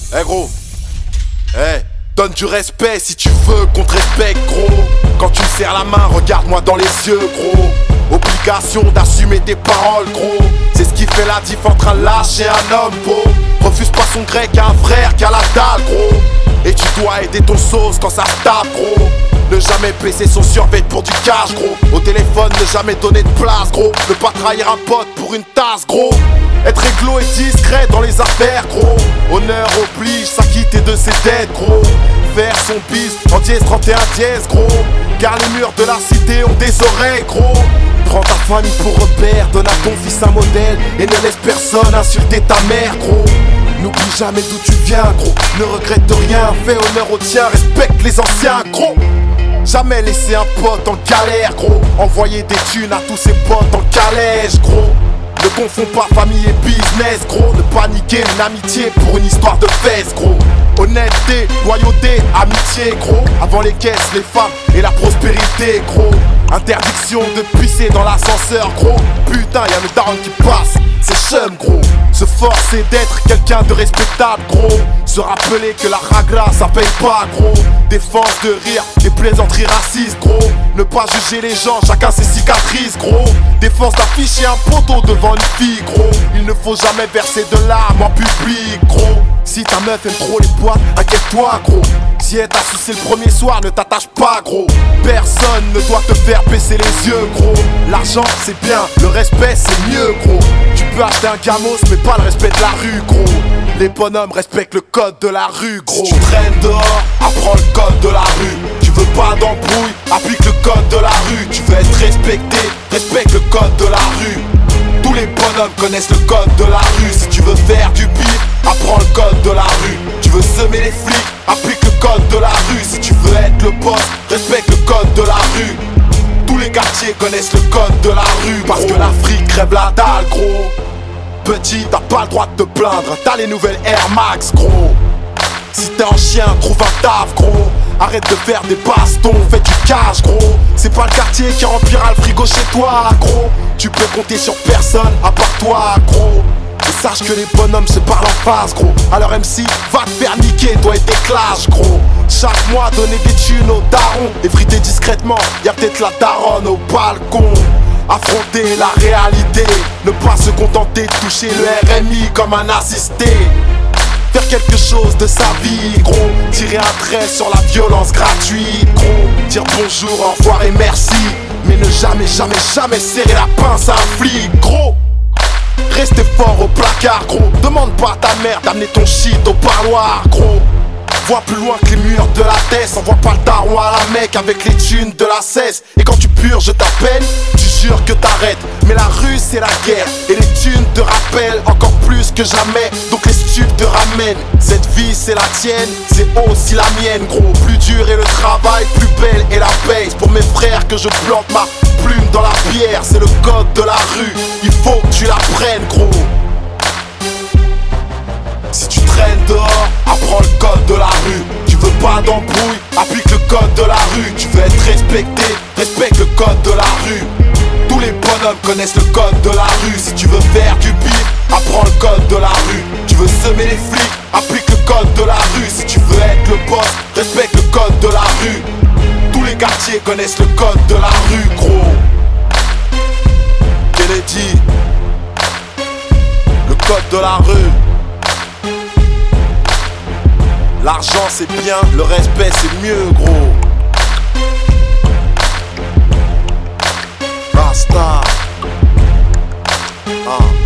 Eh gros, donne du respect si tu veux qu'on te respecte gros. Quand tu me serres la main, regarde-moi dans les yeux gros. Obligation d'assumer tes paroles gros. C'est ce qui fait la diff entre un lâche et un homme gros. Refuse pas son grec à un frère qui a la dalle gros. Et tu dois aider ton sauce quand ça se tape gros. Ne jamais baisser son survêt pour du cash gros. Au téléphone ne jamais donner de place gros. Ne pas trahir un pote pour une tasse gros. Être réglo et discret dans les affaires gros. Honneur oblige, s'acquitter de ses dettes gros. Faire son bis en dièse 31 dièse gros. Car les murs de la cité ont des oreilles gros. Prends ta famille pour repère, donne à ton fils un modèle. Et ne laisse personne insulter ta mère gros. N'oublie jamais d'où tu viens gros. Ne regrette rien, fais honneur au tien. Respecte les anciens gros. Jamais laisser un pote en galère gros. Envoyer des thunes à tous ses potes en calèche gros. Ne confonds pas famille et business gros. Ne paniquer une amitié pour une histoire de fesses gros. Honnêteté, loyauté, amitié gros. Avant les caisses, les femmes et la prospérité gros. Interdiction de pisser dans l'ascenseur gros. Putain y'a le daron qui passe, c'est chum gros. Se forcer d'être quelqu'un de respectable gros. Se rappeler que la ragra ça paye pas gros. Défense de rire, des plaisanteries racistes gros. Ne pas juger les gens, chacun ses cicatrices gros. Défense d'afficher un poteau devant une fille gros. Il ne faut jamais verser de larmes en public gros. Si ta meuf aime trop les boîtes, inquiète-toi gros. Si elle t'a sucé le premier soir, ne t'attache pas gros. Personne ne doit te faire baisser les yeux gros. L'argent c'est bien, le respect c'est mieux gros. Tu peux acheter un gamos mais pas le respect de la rue gros. Les bonhommes respectent le code de la rue gros. Si tu traînes dehors, apprends le code de la rue. Tu veux pas d'embrouille, applique le code de la rue. Tu veux être respecté, respecte le code de la rue. Tous les bonhommes connaissent le code de la rue. Si tu veux faire du bif, apprends le code de la rue. Tu veux semer les flics, applique le code de la rue. Si tu veux être le boss, respecte le code de la rue. Tous les quartiers connaissent le code de la rue. Parce que l'Afrique crève la dalle gros. Petit, t'as pas le droit de te plaindre. T'as les nouvelles Air Max gros. Si t'es un chien, trouve un taf gros. Arrête de faire des bastons, fais du cash gros. C'est pas le quartier qui remplira le frigo chez toi gros. Tu peux compter sur personne à part toi gros. Et sache que les bonhommes se parlent en face gros. Alors MC, va te faire niquer, toi et tes clashs gros. Chaque mois donner des thunes aux darons. Et friter discrètement, y'a peut-être la daronne au balcon. Affronter la réalité, ne pas se contenter de toucher le RMI comme un assisté. Faire quelque chose de sa vie gros. Tirer un trait sur la violence gratuite gros. Dire bonjour, au revoir et merci. Mais ne jamais, jamais, jamais serrer la pince à un flic gros. Restez fort au placard gros. Demande pas à ta mère d'amener ton shit au parloir gros. Vois plus loin que les murs de la tête. Envoie pas le daron à la mec avec les thunes de la cesse. Et quand tu purges ta peine, tu jures que t'arrêtes. Mais la rue c'est la guerre. Et les thunes te rappellent encore plus que jamais. Donc les stupes te ramènent. Cette vie c'est la tienne, c'est aussi la mienne gros. Plus dur est le travail, plus belle est la paye. C'est pour mes frères que je plante ma plume dans la pierre. C'est le code de la rue, il faut que tu la prennes gros. Si tu traînes dehors, apprends le code de la rue. Tu veux pas d'embrouille, applique le code de la rue. Tu veux être respecté, respecte le code de la rue. Tous les bonhommes connaissent le code de la rue. Si tu veux faire du bif, apprends le code de la rue. Tu veux semer les flics, applique le code de la rue. Si tu veux être le boss, respecte le code de la rue. Tous les quartiers connaissent le code de la rue gros. Kennedy, le code de la rue. L'argent c'est bien, le respect c'est mieux gros. Rasta.